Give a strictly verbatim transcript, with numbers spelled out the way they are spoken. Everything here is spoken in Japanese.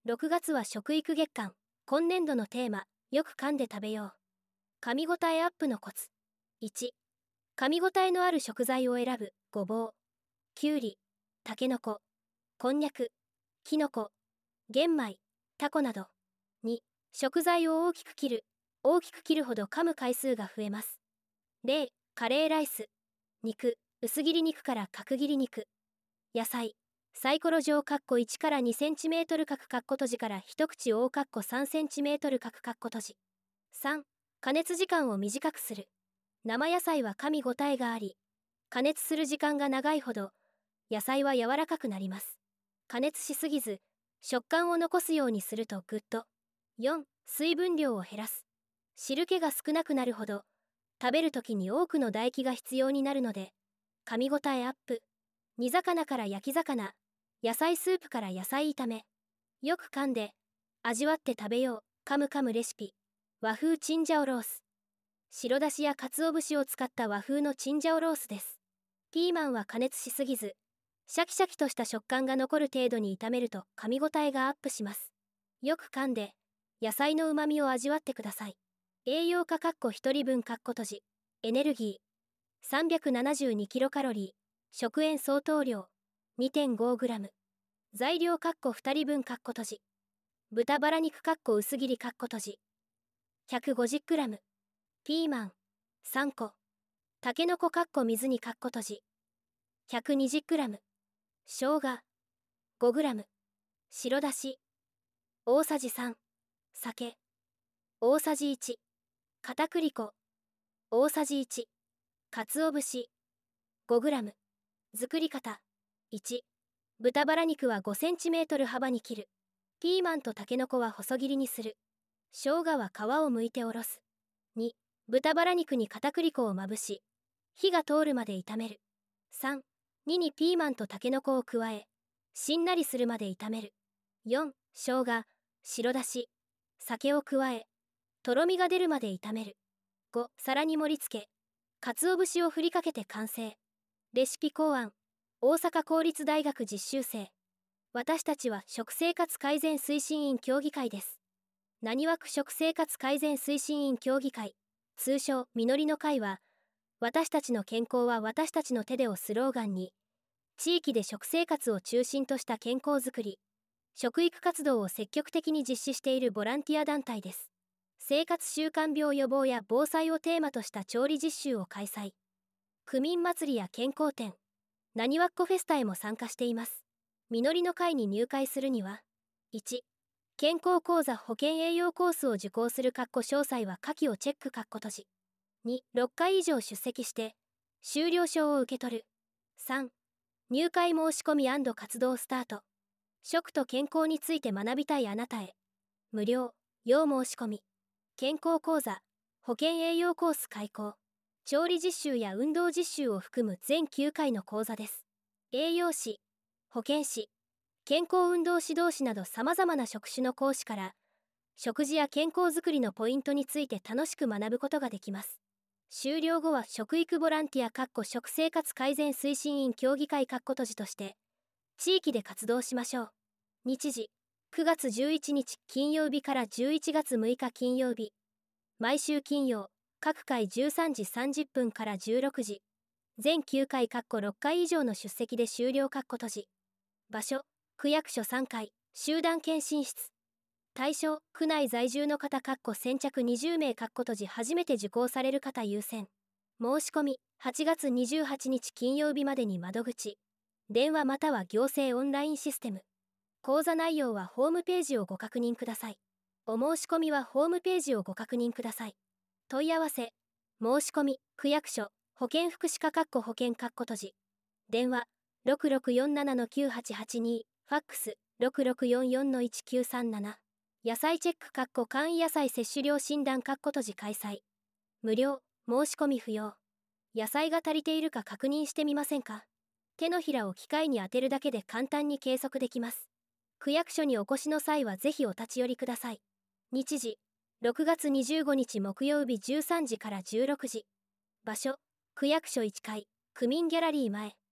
ろくがつは食育月間。今年度のテーマ、よく噛んで食べよう。噛み応えアップのコツ。いち、噛み応えのある食材を選ぶ。ごぼう、きゅうり、たけのこ、こんにゃく、きのこ、玄米、タコなど。に、食材を大きく切る。大きく切るほど噛む回数が増えます。例、カレーライス。肉、薄切り肉から角切り肉。野菜、サイコロ状いちからにセンチメートル角括弧閉じから一口大括弧さんセンチメートル角括弧閉じ。さん、加熱時間を短くする。生野菜は噛み応えがあり、加熱する時間が長いほど野菜は柔らかくなります。加熱しすぎず食感を残すようにするとグッド。よん、水分量を減らす。汁気が少なくなるほど食べるときに多くの唾液が必要になるので噛み応えアップ。煮魚から焼き魚、野菜スープから野菜炒め。よく噛んで味わって食べよう。カムカムレシピ。和風チンジャオロース。白だしや鰹節を使った和風のチンジャオロースです。ピーマンは加熱しすぎずシャキシャキとした食感が残る程度に炒めると噛み応えがアップします。よく噛んで野菜の旨味を味わってください。栄養価ひとりぶん閉じ。エネルギー さんびゃくななじゅうにキロカロリー。食塩相当量 にてんごグラム。材料ふたりぶん閉じ。豚バラ肉薄切り閉じ ひゃくごじゅうグラム。ピーマンさんこ。たけのこ水に閉じ ひゃくにじゅうグラム。生姜 ごグラム。白だし大さじさん。酒大さじいち。片栗粉大さじいち。鰹節 ごグラム。作り方。いち、豚バラ肉はごセンチメートル幅に切る。ピーマンとたけのこは細切りにする。生姜は皮を剥いておろす。に、豚バラ肉に片栗粉をまぶし火が通るまで炒める。さん、ににピーマンとたけのこを加えしんなりするまで炒める。よん、生姜、白だし、酒を加えとろみが出るまで炒める。ご、皿に盛り付け鰹節を振りかけて完成。レシピ考案。大阪公立大学実習生。私たちは食生活改善推進員協議会です。なにわ区食生活改善推進員協議会、通称みのりの会は、私たちの健康は私たちの手でをスローガンに、地域で食生活を中心とした健康づくり、食育活動を積極的に実施しているボランティア団体です。生活習慣病予防や防災をテーマとした調理実習を開催。区民祭りや健康展、なにわっこフェスタへも参加しています。みのりの会に入会するには、いち、健康講座保健栄養コースを受講する詳細は下記をチェック閉じ。に、ろっかい以上出席して修了証を受け取る。さん、入会申し込み&活動スタート。食と健康について学びたいあなたへ無料要申し込み。健康講座保健栄養コース開講。調理実習や運動実習を含む全きゅうかいの講座です。栄養士、保健師、健康運動指導士など様々な職種の講師から食事や健康づくりのポイントについて楽しく学ぶことができます。修了後は食育ボランティア食生活改善推進員協議会閉じとして地域で活動しましょう。日時、くがつじゅういちにち金曜日からじゅういちがつむいか金曜日。毎週金曜、各回じゅうさんじさんじゅっぷんからじゅうろくじ。全きゅうかいろっかい以上の出席で終了閉じ。場所、区役所さんかい、集団検診室。対象、区内在住の方先着にじゅうめい閉じ初めて受講される方優先。申し込み、はちがつにじゅうはちにち金曜日までに窓口。電話または行政オンラインシステム。講座内容はホームページをご確認ください。お申し込みはホームページをご確認ください。問い合わせ、申し込み、区役所、保健福祉課保健閉じ。電話、ろくろくよんななのきゅうはちはちに、ファックス、ろくろくよんよんのいちきゅうさんなな。野菜チェック簡易野菜摂取量診断閉じ開催。無料、申し込み不要。野菜が足りているか確認してみませんか？手のひらを機械に当てるだけで簡単に計測できます。区役所にお越しの際はぜひお立ち寄りください。日時、ろくがつにじゅうごにち木曜日じゅうさんじからじゅうろくじ。場所、区役所いっかい、区民ギャラリー前。